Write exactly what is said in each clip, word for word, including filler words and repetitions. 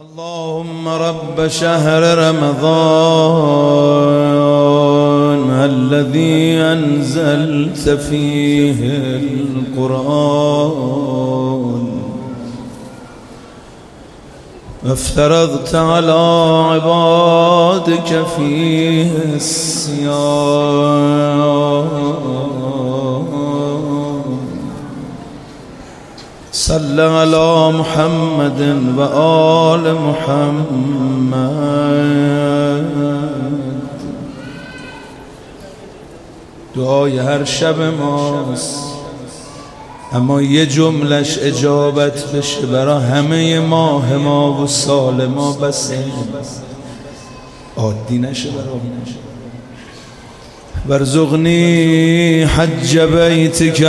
اللهم رب شهر رمضان الذي أنزلت فيه القرآن وافترضت على عبادك فيه الصيام صل على محمد وآل محمد. دعای هر شب ماست، اما یه جملش اجابت بشه برا همه ماه ما و سال ما، بس عادی نشه برا وارزقني حج بيتك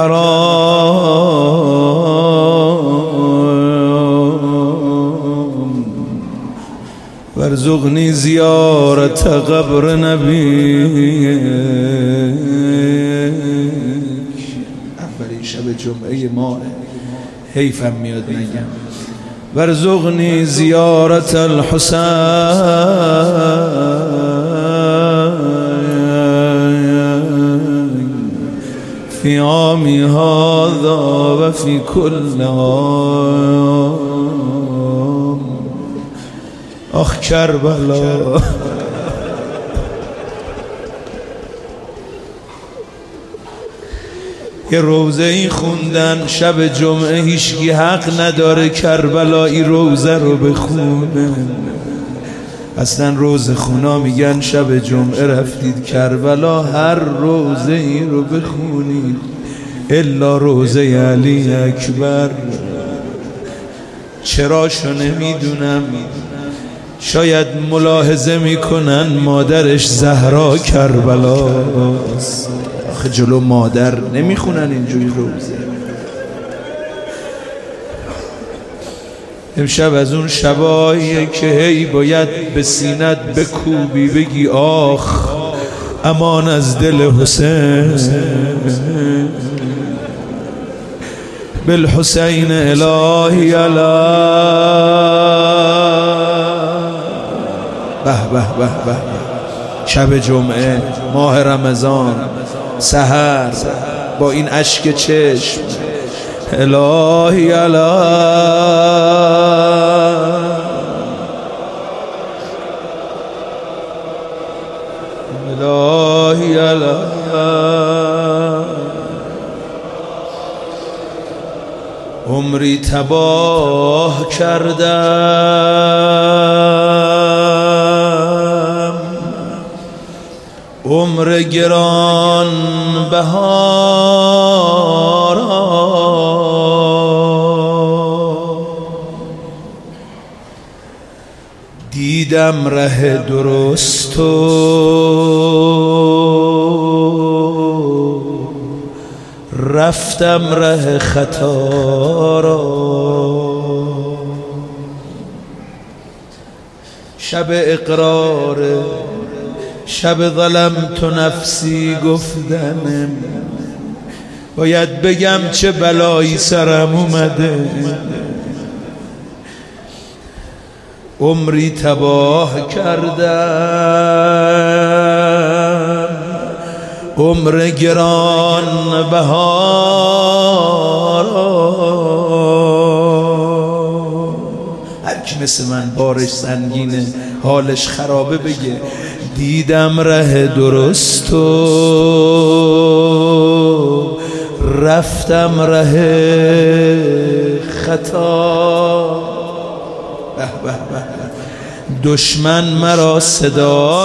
الحرام وارزقني زيارة قبر نبيك. اولین شب جمعه ما حیفم میاد نگم. وارزقني زيارة الحسين في عامي هذا وفي كل عام. آخ کربلا، یه روزه ای خوندن شب جمعه، هیچکی حق نداره کربلایی روزه رو بخونه. اصلا روزه خونا میگن شب جمعه رفتید کربلا هر روزه ای رو بخونید الا روزه علی اکبر. چراشو نمیدونم، شاید ملاحظه میکنن مادرش زهرا کربلاست. آخه جلو مادر نمیخونن اینجوری روزه. امشب از اون شباییه که هی باید به سینت بکوبی بگی آخ امان از دل حسین. بالحسین الهی علی. به به به به شب جمعه ماه رمضان سحر با این اشک چشم الهی علی الهی علی. عمری تباه کردم، عمر گران بهارا دیدم ره درست و رفتم ره خطا را. شب اقرار شب ظلمت نفسی گفتنم، باید بگم چه بلایی سرم اومده. عمری تباه کردم، عمر گران بهارا. هر کی مثل من بارش سنگینه حالش خرابه بگه دیدم ره درست و رفتم ره خطا. به به به دشمن مرا صدا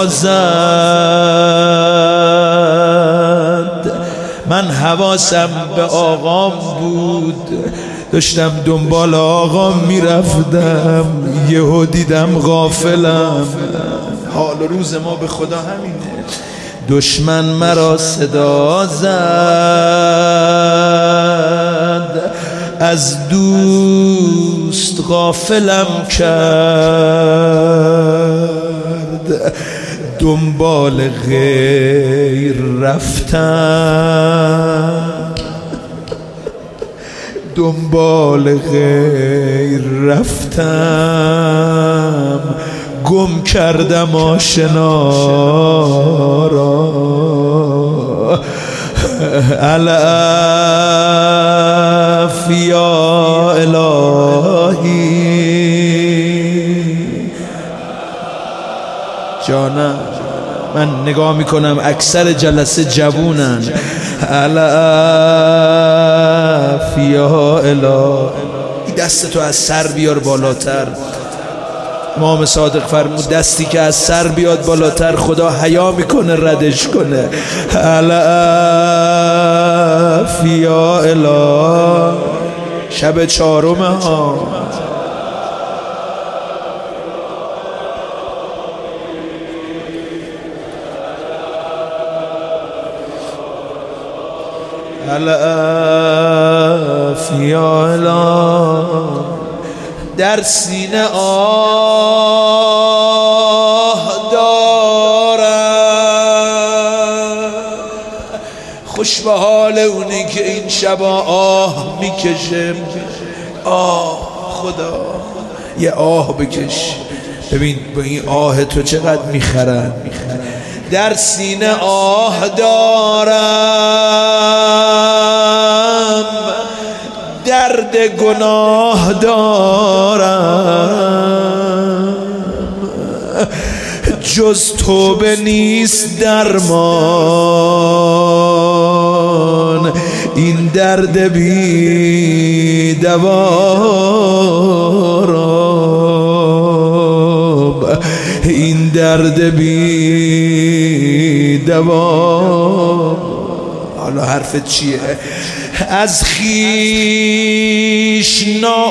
زد، من حواسم به آقام بود، داشتم دنبال آقام میرفتم، یهو دیدم غافلم. حال روز ما به خدا همینه. دشمن مرا صدا زد، از دوست غافلم کرد، دنبال غیر رفتم، دنبال غیر رفتم. گم کردم آشنا را. العفو یا الهی جانم. من نگاه میکنم اکثر جلسه جوونن. العفو یا الهی. دست تو از سر بیار بالاتر. امام صادق فرمود دستی که از سر بیاد بالاتر خدا حیا میکنه ردش کنه. العفو یا الهی. شب چهارم ها. العفو یا الهی. در سینه آه دارم، خوش به حال اونی که این شبا آه میکشه. آه خدا یه آه بکش. ببین با این آه تو چقدر میخرن. در سینه آه دارم، درد گناه دارم، جز توبه نیست درمان. این درد بی دوا را، این درد بی دوا. حالا حرفت چیه؟ از خویش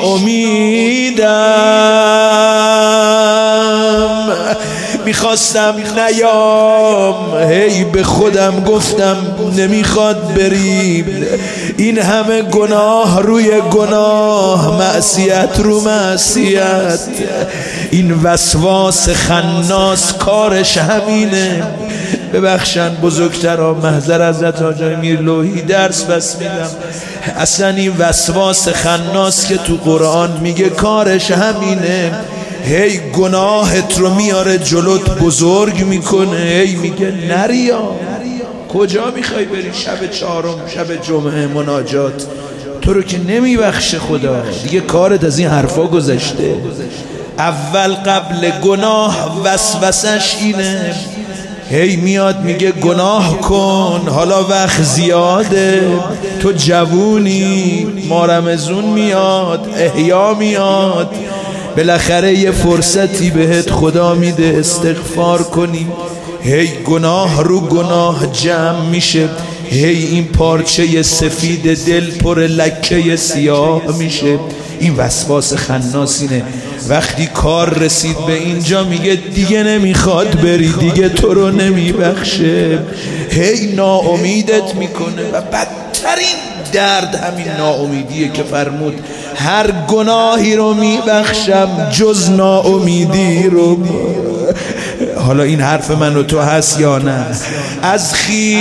ناامیدم، میخواستم نیام، هی به خودم گفتم نمیخواد بریم. این همه گناه روی گناه، معصیت رو معصیت. این وسواس خناس کارش همینه. ببخشن بزرگترا، محضر حضرت حاج امیر لوحی درس بس میدم. اصلا این وسواس خناس که تو قرآن میگه کارش همینه. هی گناهت رو میاره جلوت بزرگ میکنه، هی میگه نریا. کجا میخوای بری؟ شب چهارم، شب جمعه مناجات. تو رو که نمیبخشه خدا دیگه. کارت از این حرفا گذشته. اول قبل گناه وسوسش اینه. هی میاد میگه گناه کن، حالا وقت زیاده، تو جوونی، ما رمضون میاد، احیا میاد، بالاخره یه فرصتی بهت خدا میده استغفار کنیم. هی گناه رو گناه جمع میشه، هی این پارچه سفید دل پر لکه سیاه میشه. این وسواس خناسینه. وقتی کار رسید به اینجا میگه دیگه نمیخواد بری، دیگه تو رو نمیبخشه، هی ناامیدت میکنه. و بدترین درد همین ناامیدیه که فرمود هر گناهی رو میبخشم جز ناامیدی رو. حالا این حرف من و تو هست یا نه؟ از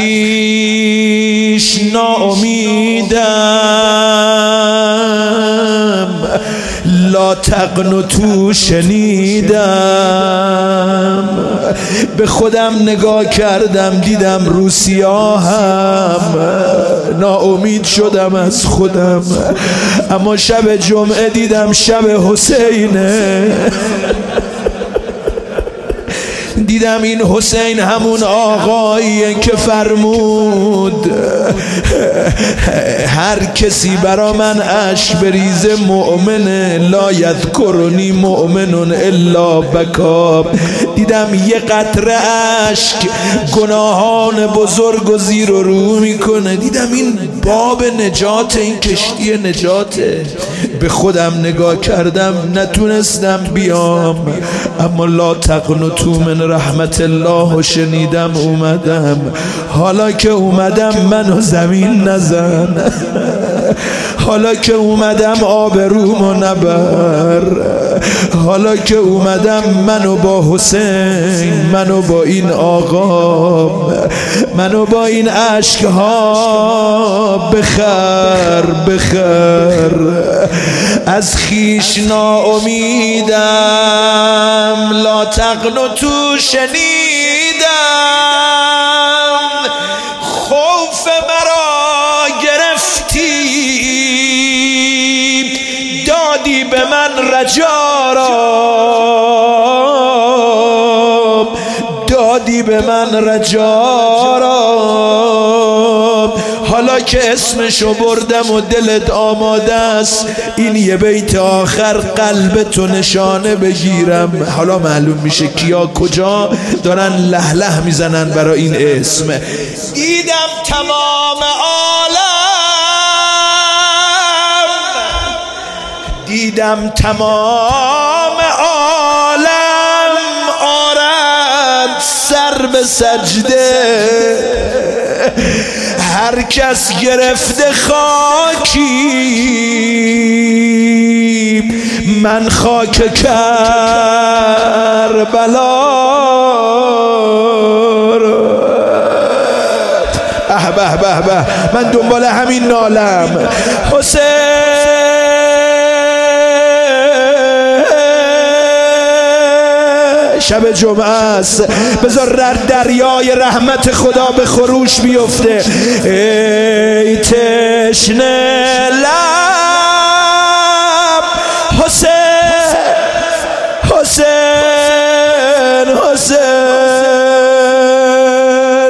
خویش ناامیدم، لا تقنطوا شنیدم. به خودم نگاه کردم دیدم رو سیاهم، ناامید شدم از خودم. اما شب جمعه دیدم شب حسینه، دیدم این حسین همون آقاییه که فرمود هر کسی برا من اشک بریزه مؤمنه، لا یذکرنی مؤمن الا بکا. دیدم یه قطره اشک گناهان بزرگ و زیر و رو میکنه. دیدم این باب نجات، این کشتی نجاته. به خودم نگاه کردم نتونستم بیام، اما لا تقنطوا من رحمت الله و شنیدم اومدم. حالا که اومدم منو زمین نزن، حالا که اومدم آبرومو نبر، حالا که اومدم منو با حسین، منو با این آقا، منو با این عشقها بخر بخر. از خویش ناامیدم، تقنطوا شنیدم، خوف مرا گرفتی دادی به من رجا را، دادی به من رجا را. حالا که اسمشو بردم و دلت آماده است، این یه بیت آخر قلب تو نشانه بگیرم. حالا معلوم میشه کیا کجا دارن له له میزنن برای این اسم. دیدم تمام عالم، دیدم تمام عالم آرند سر به سجده، هر کس گرفته خاکی من خاک کربلا رو. اه به به به، من دنبال همین نالم. حسین شب جمعه است، بذار دریای رحمت خدا به خروش بیفته. ای تشنه لب حسین حسین حسین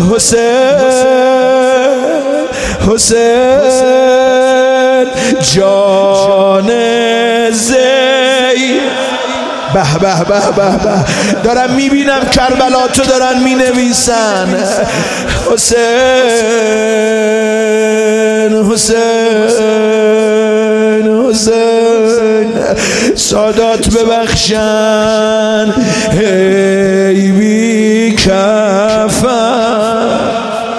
حسین حسین جان زی. به به به به به، دارم میبینم کربلا تو دارن مینویسن. حسین حسین حسین سادات ببخشن ای بی کفن.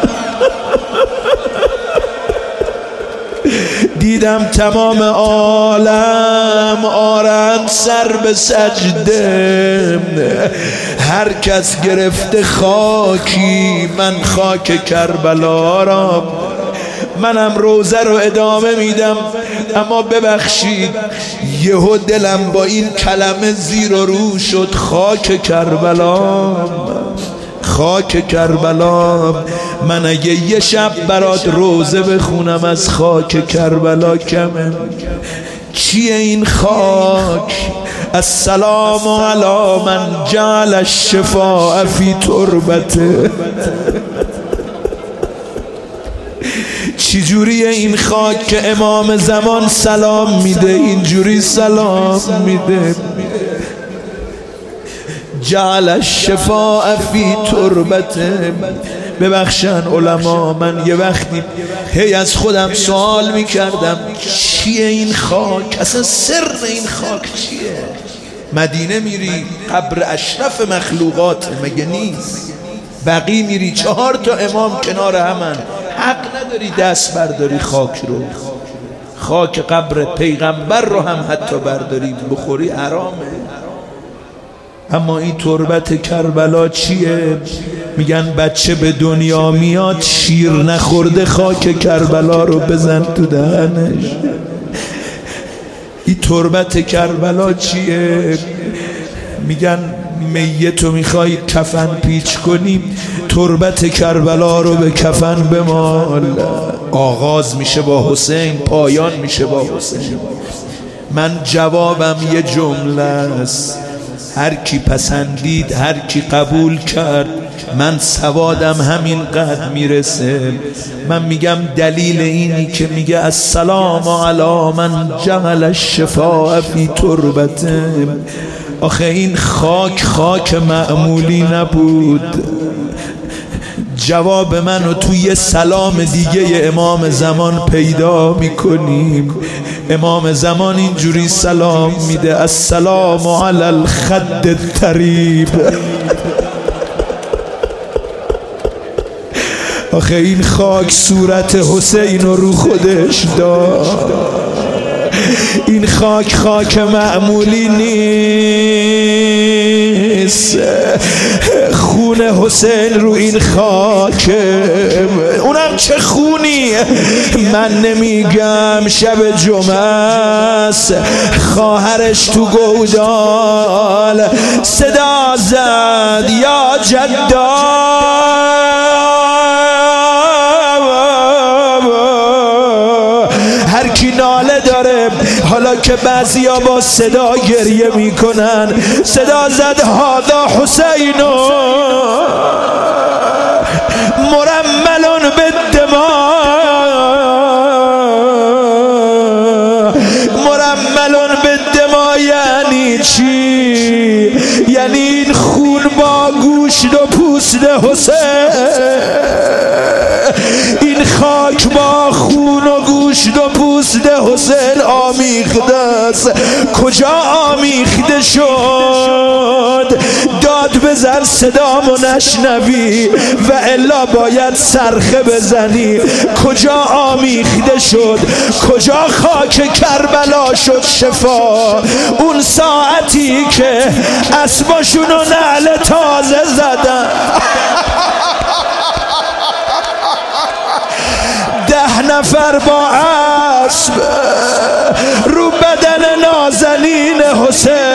دیدم تمام عالم آرند سر به سجده، هر کس گرفته خاکی من خاک کربلا را. منم روزه رو ادامه میدم، اما ببخشید یهو دلم با این کلمه زیر و رو شد. خاک کربلا، خاک کربلا. من اگه یه شب برات روزه بخونم از خاک کربلا کمه. چیه این خاک؟ السلام علی من جعل الشفاء فی تربته. چجوریه این خاک که امام زمان سلام میده اینجوری سلام میده؟ جعل الشفاء فی تربته. ببخشن علما، من یه وقتی هی از خودم سوال میکردم چیه این خاک؟ اصلا سر این خاک چیه؟ مدینه میری قبر اشرف مخلوقات مگه نیست؟ بقی میری چهار تا امام کنار همن، حق نداری دست برداری خاک رو. خاک قبر پیغمبر رو هم حتی برداری بخوری حرامه. اما این تربت کربلا چیه؟ میگن بچه به دنیا میاد شیر نخورده خاک کربلا رو بزن تو دهنش. این تربت کربلا چیه؟ میگن میتو میخوای کفن پیچ کنی، تربت کربلا رو به کفن بمال. آغاز میشه با حسین، پایان میشه با حسین. من جوابم یه جمله است، هر کی پسندید هر کی قبول کرد، من سوادم همین قدر میرسه. من میگم دلیل اینی که میگه السلام علی من جعل الشفاء فی تربته، آخه این خاک خاک معمولی نبود. جواب منو توی سلام دیگه امام زمان پیدا میکنیم. امام زمان اینجوری سلام میده السلام علی الخد الطریب. آخه این خاک صورت حسین رو خودش داد. این خاک خاک معمولی نیست، خون حسین رو این خاک، اونم چه خونی. من نمیگم شب جمعه است، خواهرش تو گودال صدا زد یا جدا، هر کی ناله داره. حالا که بعضیا با صدا گریه میکنن، صدا زد هذا حسین مرمل بالدماء. مرمل بالدماء یعنی چی؟ یعنی این خون با گوشت و پوست حسین، این خاک با خون و گوشت و پوست حسین آمیخته است. کجا آمیخته شد؟ داد بزن صدامو نشنوی و الا باید صرخه بزنی. کجا آمیخته شد؟ کجا خاک کربلا شد شفا؟ اون ساعتی که اسباشونو نعل تازه زدن، ده نفر با اسب رو بدن نازنین حسین